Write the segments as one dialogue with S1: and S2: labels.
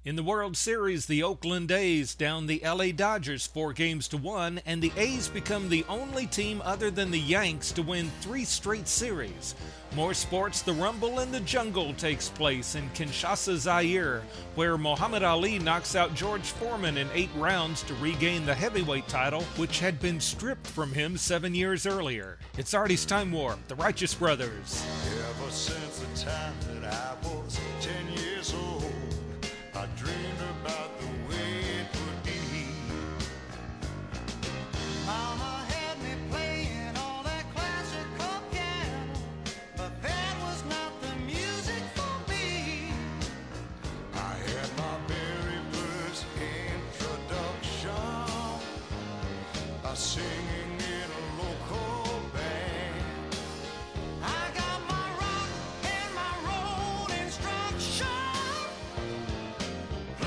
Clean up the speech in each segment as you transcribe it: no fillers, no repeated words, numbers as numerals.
S1: In the World Series, the Oakland A's down the LA Dodgers 4 games to 1, and the A's become the only team other than the Yanks to win 3 straight series. More sports, the Rumble in the Jungle takes place in Kinshasa, Zaire, where Muhammad Ali knocks out George Foreman in 8 rounds to regain the heavyweight title, which had been stripped from him 7 years earlier. It's Artie's Time Warp, the Righteous Brothers.
S2: Ever since the time that I was 10 years old, I dreamed about the way it would be. Mama had me playing all that classical piano, but that was not the music for me. I had my very first introduction, singing in a local band. I got my rock and my roll instruction.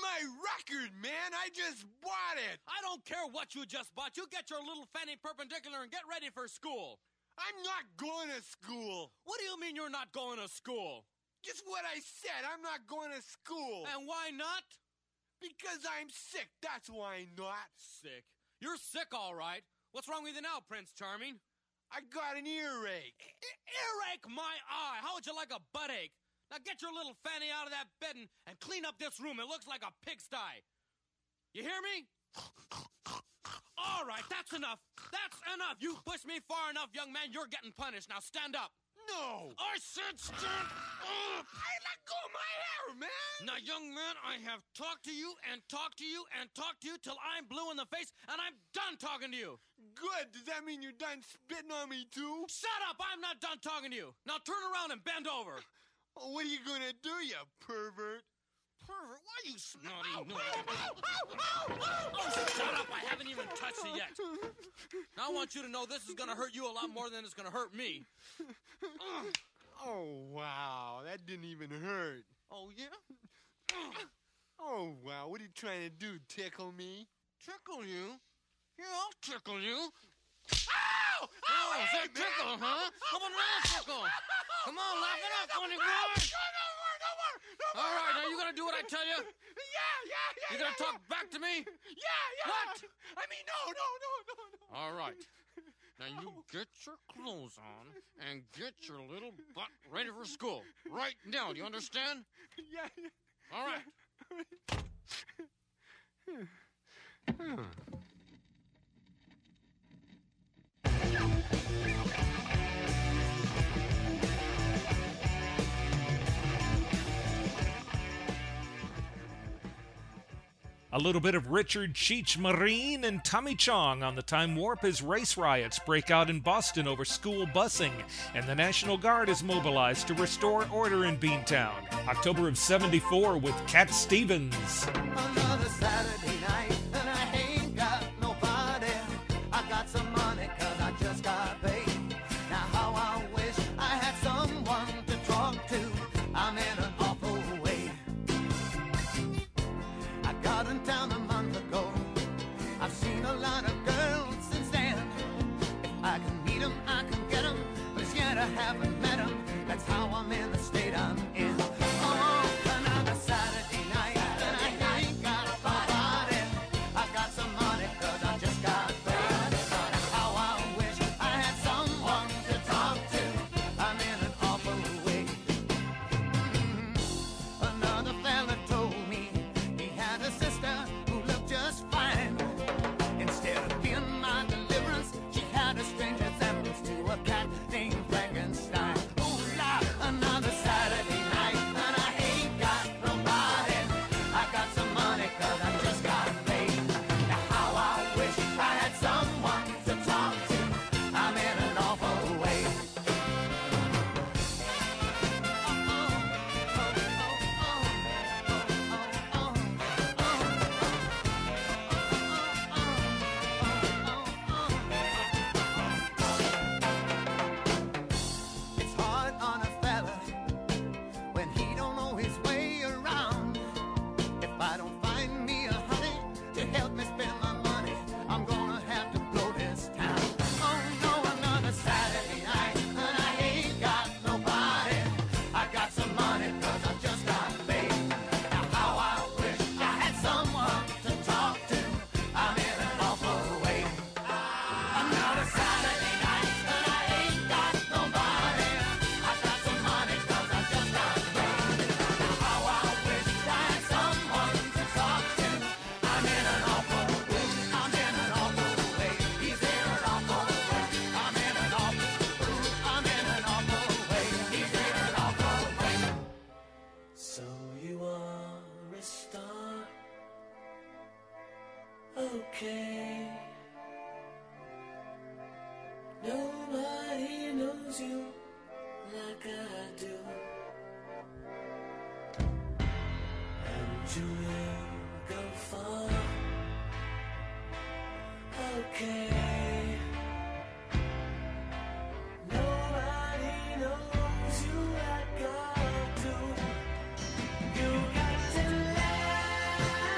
S3: my record, man. I just bought it.
S4: I don't care what you just bought. You get your little fanny perpendicular and get ready for school.
S3: I'm not going to school.
S4: What do you mean you're not going to school?
S3: Just what I said. I'm not going to school.
S4: And why not?
S3: Because I'm sick. That's why not.
S4: Sick. You're sick, all right. What's wrong with you now, Prince Charming?
S3: I got an earache.
S4: Earache my eye. How would you like a butt ache? Now get your little fanny out of that bed and clean up this room. It looks like a pigsty. You hear me? All right, that's enough. That's enough. You pushed me far enough, young man. You're getting punished. Now stand up.
S3: No.
S4: I said stand up.
S3: I let go of my hair, man.
S4: Now, young man, I have talked to you and talked to you and talked to you till I'm blue in the face, and I'm done talking to you.
S3: Good. Does that mean you're done spitting on me, too?
S4: Shut up. I'm not done talking to you. Now turn around and bend over.
S3: Oh, what are you going to do, you pervert?
S4: Pervert? Why you snotty? Oh, shut up. I haven't even touched it yet. Now I want you to know this is going to hurt you a lot more than it's going to hurt me.
S3: Oh, wow. That didn't even hurt.
S4: Oh, yeah?
S3: Oh, wow. What are you trying to do, tickle me?
S4: Tickle you? Yeah, I'll tickle you.
S3: Ow!
S4: Oh, is that tickle, huh? Come on, tickle. Come on, laugh it up, funny boy.
S3: No more.
S4: All right, now you gonna do what I tell you?
S3: Yeah.
S4: You gonna talk back to me?
S3: Yeah.
S4: What?
S3: I mean, no.
S4: All right. Now you get your clothes on and get your little butt ready for school. Right now, do you understand?
S3: Yeah.
S4: All right.
S1: A little bit of Richard Cheech Marine and Tommy Chong on the Time Warp as race riots break out in Boston over school busing, and the National Guard is mobilized to restore order in Beantown. October of '74 with Cat Stevens.
S2: Another Saturday night and I ain't got nobody. I got some money 'cause I just got paid. Now how I wish I had someone to talk to. I'm in an awful way. I got in town a month ago. I've seen a lot of girls since then. If I can meet 'em, I can get 'em. But as yet I haven't met 'em. That's how I'm in the state I'm in. Oh, another Saturday night and I ain't got nobody. I got some money 'cause I just got paid. But how I wish I had someone to talk to. I'm in an awful way. Another fella told me he had a sister who looked just fine. Instead of being my deliverance, she had a strange resemblance to a cat named Frankenstein. Oh, la, another Saturday night and I ain't got nobody. I got some money 'cause I just got paid. Now how I wish I had someone to talk to. I'm in an awful way. It's hard on a fella when he don't know his way around. If I don't find me a honey to help me spend my money, I'm gonna have to blow this town. Oh no, another Saturday night and I ain't got nobody. I got some money 'cause I just got paid. Now how I wish I had someone to talk to. I'm in an awful way. Another Saturday night and I ain't got nobody. I got some money 'cause I just got paid. Now how I wish I had someone to talk to. I'm in an awful way. I'm in an awful way. He's in an awful way. I'm in an awful way. I'm in an awful way. He's in an awful way.
S5: So you are a star, okay. Nobody knows you like I do, and you will go far, okay. Nobody knows you like I do. You got to let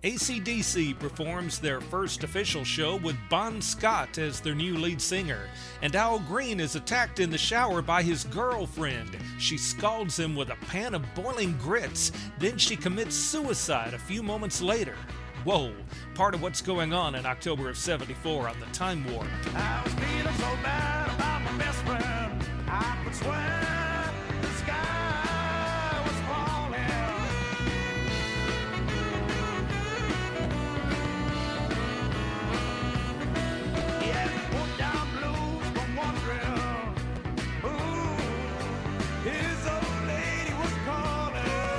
S1: AC/DC performs their first official show with Bon Scott as their new lead singer, and Al Green is attacked in the shower by his girlfriend. She scalds him with a pan of boiling grits, then she commits suicide a few moments later. Whoa, part of what's going on in October of '74 on the Time Warp.
S6: I was feeling so bad about my best friend, I could swear the sky was falling. He had put down blues from wondering who his old lady was calling.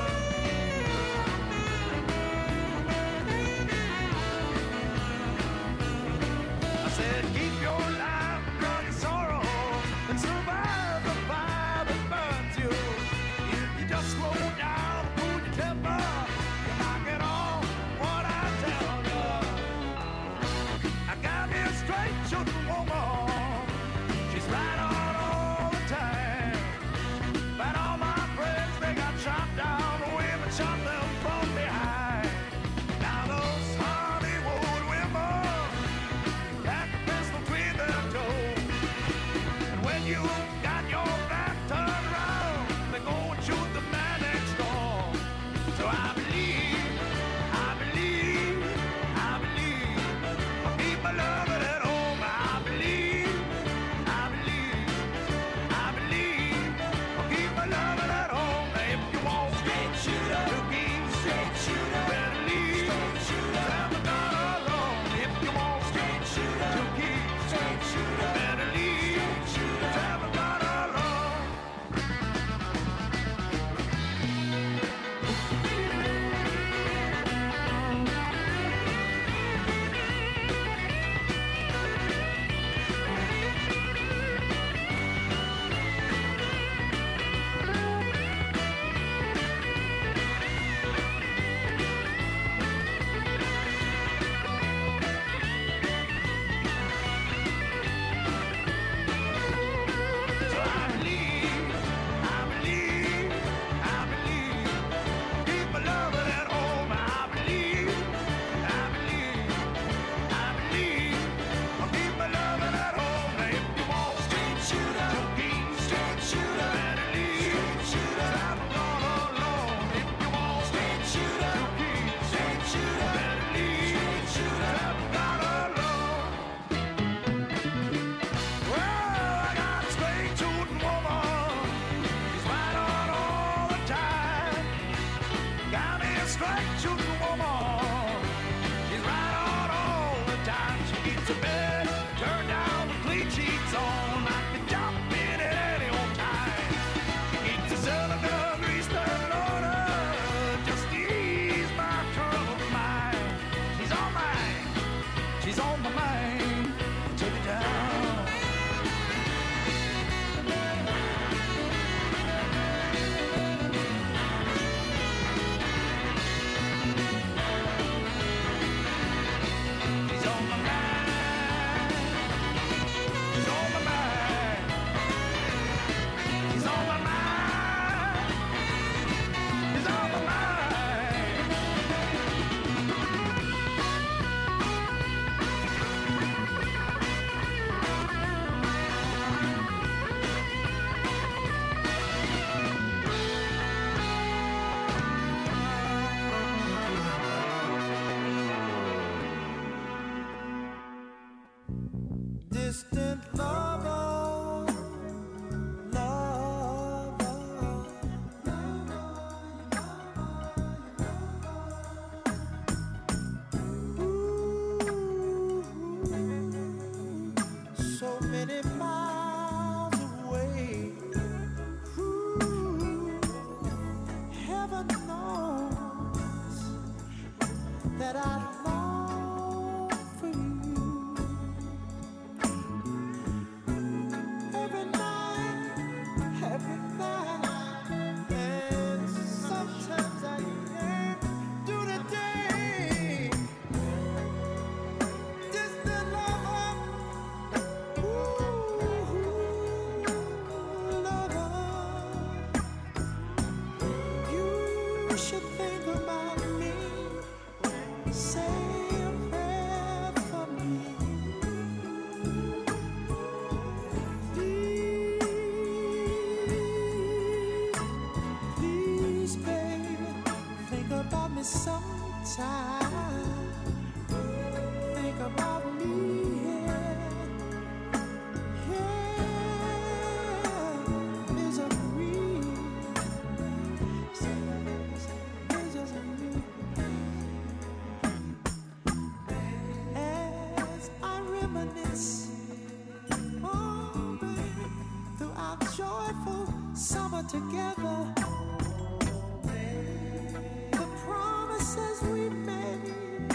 S6: I said, keep your life from your sorrow and survive the fire that burns you. If you just slow down, cool your temper, you knock it off what I tell you. I got me a straight shooting woman. She's right on all the time. But all my friends, they got shot down. The women shot them from behind. Now those Hollywood women got the pistol between their toes. And when you got your back turned around, they go and shoot the man next door. So I believe I'll keep my loving at home. I believe I'll keep my loving at home. If you want straight shooter, you keep straight shooter, better leave. Have a gun alone. If you want straight shooter, you keep straight shooter, better leave. Have a gun alone. So I believe keep my loving at home. I believe I'll keep my loving at home. If you want straight shooter, you keep straight shooter, better leave. Have a gun alone. If you want straight shooter, you keep straight shooter, better leave. Have a gun alone. Well, I got a straight shooting woman. She's right on all the time. Got me a straight shooting woman. She's right on all the time. She keeps her bed turned down, the clean sheets on. I can jump in at any old time. She keeps the cylinder greased and loaded, just to ease my troubled mind. She's on my mind. Take it down. She's on my mind. She's on my mind. She's on my mind. She's on my mind. Distant lover, so many miles away. Heaven knows that I long for you.
S5: together. The promises we made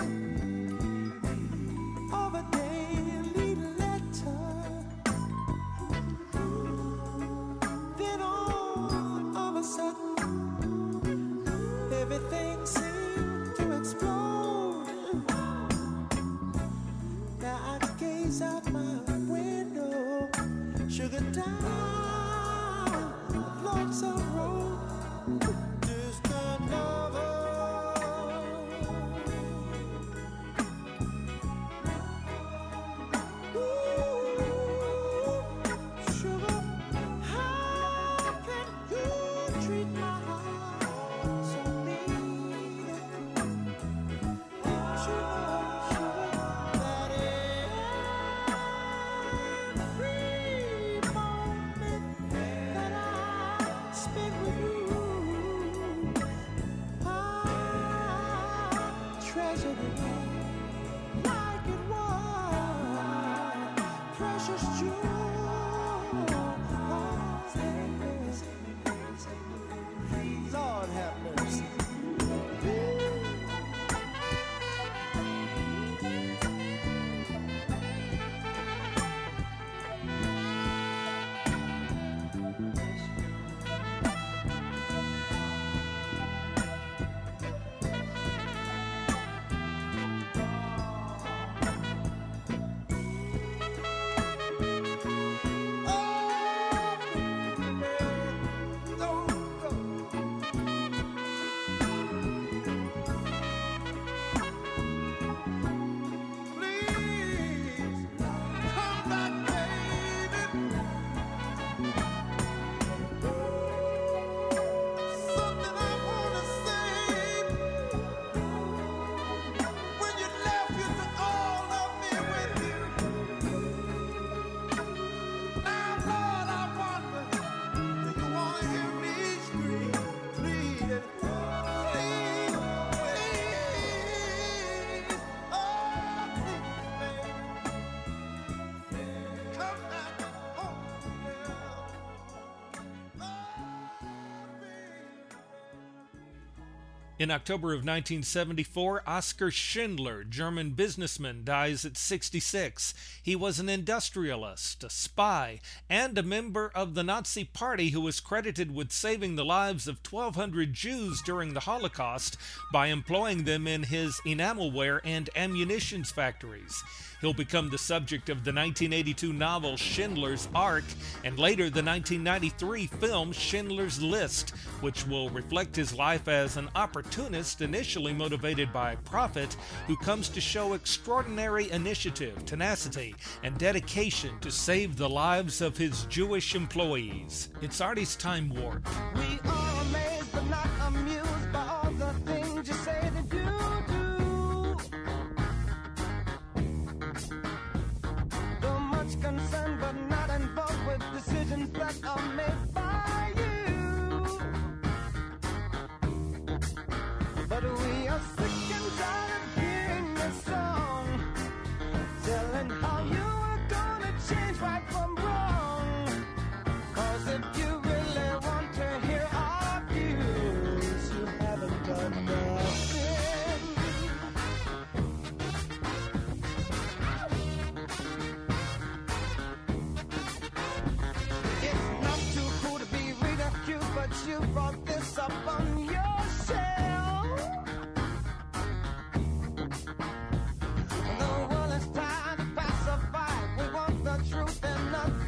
S5: of a daily letter. Then all of a sudden, everything seemed to explode. Now I gaze out my window, sugar down, thoughts of road, distant lover. Ooh, sugar, how can you treat my heart so mean? Sugar, that every moment that I spend with you, I treasure it like it was precious jewel. Lord have mercy.
S1: In October of 1974, Oskar Schindler, German businessman, dies at 66. He was an industrialist, a spy, and a member of the Nazi Party who was credited with saving the lives of 1,200 Jews during the Holocaust by employing them in his enamelware and ammunitions factories. He'll become the subject of the 1982 novel Schindler's Ark, and later the 1993 film Schindler's List, which will reflect his life as an opportunist initially motivated by profit, who comes to show extraordinary initiative, tenacity, and dedication to save the lives of his Jewish employees. It's Artie's Time Warp.
S5: We are amazed but not amused by all the things you say that you do. Though much concerned but not involved with decisions that are made by you. But we are sick and tired of hearing this song, telling how you are gonna change right from wrong. 'Cause if you really want to hear our views, you haven't done nothing. It's not too cool to be ridiculed, but you brought this up on yourself. The world is tired to pacify. We want the truth and nothing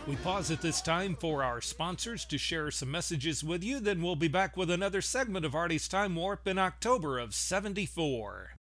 S1: We pause at this time for our sponsors to share some messages with you, then we'll be back with another segment of Artie's Time Warp in October of '74.